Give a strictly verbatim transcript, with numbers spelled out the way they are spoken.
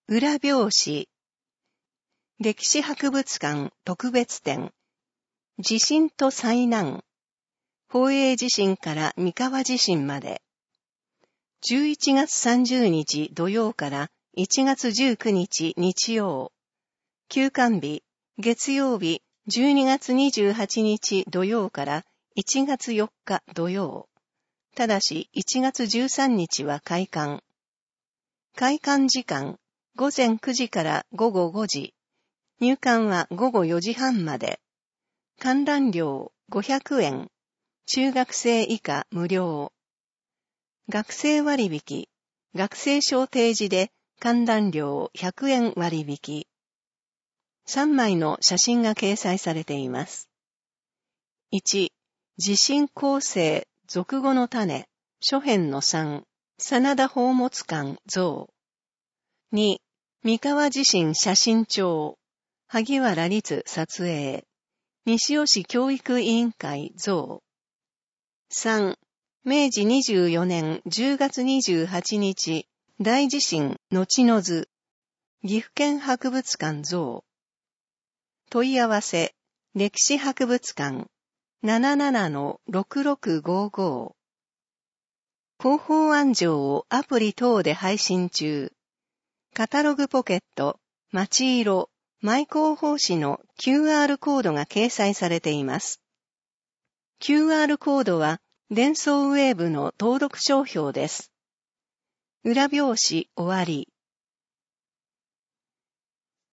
裏表紙。歴史博物館特別展。地震と災難。宝永地震から三河地震まで。じゅういちがつさんじゅうにち土曜からいちがつじゅうくにち日曜。休館日、月曜日じゅうにがつにじゅうはちにち土曜からいちがつよっか土曜。ただしいちがつじゅうさんにちは開館。開館時間、ごぜんくじからごごごじ。入館はごごよじはんまで。観覧料ごひゃくえん。中学生以下無料。学生割引、学生証提示で観覧料ひゃくえん割引。さんまいの写真が掲載されています。いち、地震構成俗語の種、諸編のさん、真田宝物館像。に、三河地震写真帳、萩原律撮影、西尾市教育委員会像。さん、めいじにじゅうよねんじゅうがつにじゅうはちにち、大地震後の図、岐阜県博物館像。問い合わせ、歴史博物館 ななななのろくろくごご。広報案条をアプリ等で配信中。カタログポケット、町色、マイ広報誌の キューアール コードが掲載されています。キューアール コードは、デンソーウェーブの登録商標です。裏表紙終わり。